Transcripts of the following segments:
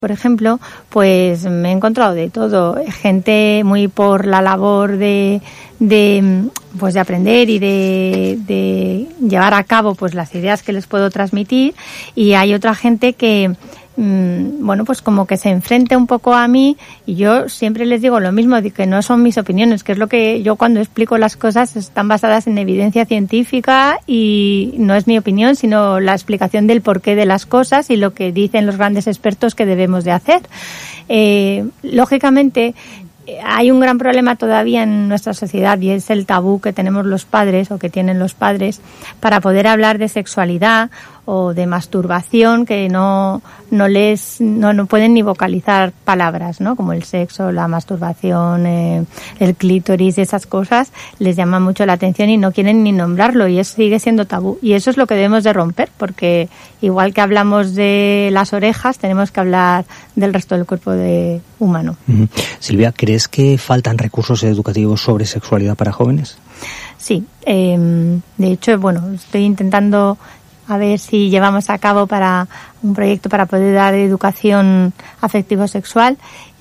Por ejemplo, pues me he encontrado de todo, gente muy por la labor de aprender y de llevar a cabo pues las ideas que les puedo transmitir, y hay otra gente que pues como que se enfrenta un poco a mí, y yo siempre les digo lo mismo, de que no son mis opiniones, que es lo que yo cuando explico las cosas están basadas en evidencia científica y no es mi opinión, sino la explicación del porqué de las cosas y lo que dicen los grandes expertos que debemos de hacer. Lógicamente, hay un gran problema todavía en nuestra sociedad, y es el tabú que tenemos los padres o que tienen los padres para poder hablar de sexualidad o de masturbación, que no pueden ni vocalizar palabras, ¿no? Como el sexo, la masturbación, el clítoris, esas cosas les llaman mucho la atención y no quieren ni nombrarlo, y eso sigue siendo tabú, y eso es lo que debemos de romper, porque igual que hablamos de las orejas, tenemos que hablar del resto del cuerpo humano. Uh-huh. Silvia, ¿crees que faltan recursos educativos sobre sexualidad para jóvenes? Sí, de hecho, estoy intentando a ver si llevamos a cabo para un proyecto para poder dar educación afectivo-sexual.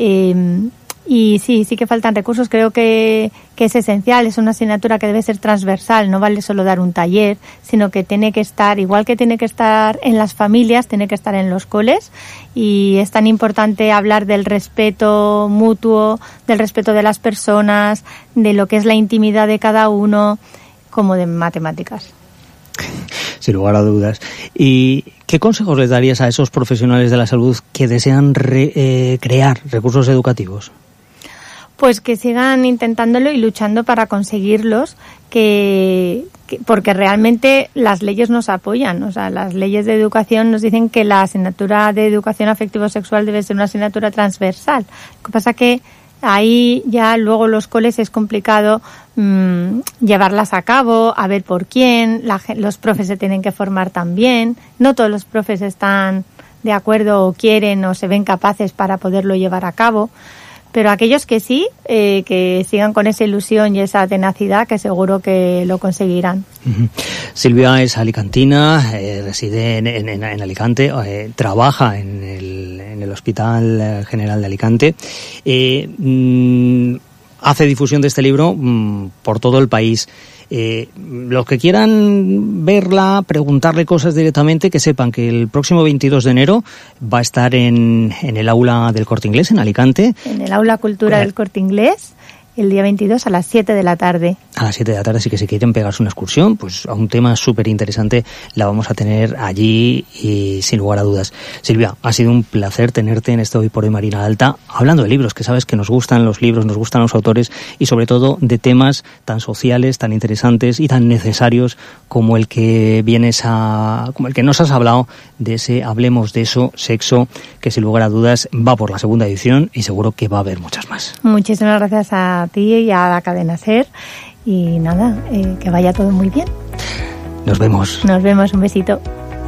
Y sí que faltan recursos. Creo que es esencial, es una asignatura que debe ser transversal, no vale solo dar un taller, sino que tiene que estar, igual que tiene que estar en las familias, tiene que estar en los coles, y es tan importante hablar del respeto mutuo, del respeto de las personas, de lo que es la intimidad de cada uno, como de matemáticas. Sin lugar a dudas. ¿Y qué consejos les darías a esos profesionales de la salud que desean crear recursos educativos? Pues que sigan intentándolo y luchando para conseguirlos, porque realmente las leyes nos apoyan. O sea, las leyes de educación nos dicen que la asignatura de educación afectivo-sexual debe ser una asignatura transversal. Lo que pasa que ahí ya luego los coles es complicado llevarlas a cabo, a ver por quién, los profes se tienen que formar también, no todos los profes están de acuerdo o quieren o se ven capaces para poderlo llevar a cabo, pero aquellos que sí, que sigan con esa ilusión y esa tenacidad, que seguro que lo conseguirán. Uh-huh. Silvia es alicantina, reside en Alicante, trabaja en el Hospital General de Alicante, hace difusión de este libro por todo el país. Los que quieran verla, preguntarle cosas directamente, que sepan que el próximo 22 de enero va a estar en el aula del Corte Inglés, en Alicante. En el aula Cultura del Corte Inglés, el día 22 a las 7 de la tarde. A las 7 de la tarde, así que si quieren pegarse una excursión, pues a un tema súper interesante, la vamos a tener allí y sin lugar a dudas. Silvia, ha sido un placer tenerte en este Hoy por Hoy Marina Alta, hablando de libros, que sabes que nos gustan los libros, nos gustan los autores, y sobre todo de temas tan sociales, tan interesantes y tan necesarios como el que como el que nos has hablado, de ese Hablemos de Eso, Sexo, que sin lugar a dudas va por la segunda edición y seguro que va a haber muchas más. Muchísimas gracias a ti y a la cadena SER, y nada, que vaya todo muy bien. Nos vemos, un besito.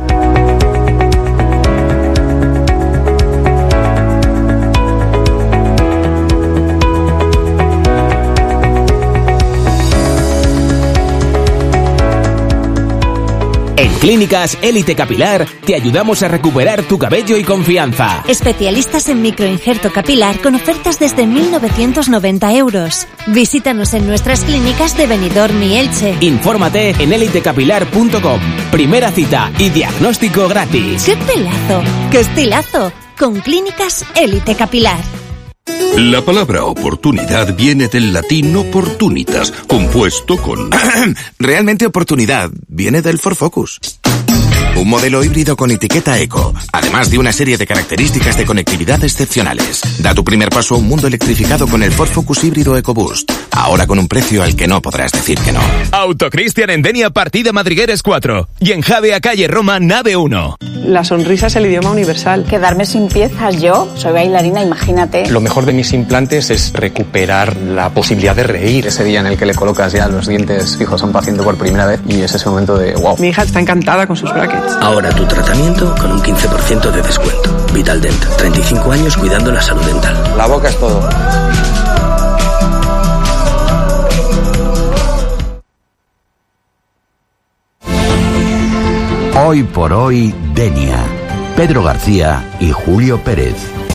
En Clínicas Élite Capilar te ayudamos a recuperar tu cabello y confianza. Especialistas en microinjerto capilar con ofertas desde 1.990 euros. Visítanos en nuestras clínicas de Benidorm y Elche. Infórmate en elitecapilar.com. Primera cita y diagnóstico gratis. ¡Qué pelazo! ¡Qué estilazo! Con Clínicas Élite Capilar. La palabra oportunidad viene del latín opportunitas, compuesto con... Realmente oportunidad viene del Ford Focus. Un modelo híbrido con etiqueta eco, además de una serie de características de conectividad excepcionales. Da tu primer paso a un mundo electrificado con el Ford Focus híbrido EcoBoost. Ahora con un precio al que no podrás decir que no. Autocristian en Denia, partida Madrigueres 4. Y en Javea, calle Roma, nave 1. La sonrisa es el idioma universal. Quedarme sin piezas, yo soy bailarina, imagínate. Lo mejor de mis implantes es recuperar la posibilidad de reír. Ese día en el que le colocas ya los dientes fijos a un paciente por primera vez y es ese momento de wow. Mi hija está encantada con sus brackets. Ahora tu tratamiento con un 15% de descuento. Vitaldent, 35 años cuidando la salud dental. La boca es todo. Hoy por Hoy, Denia. Pedro García y Julio Pérez.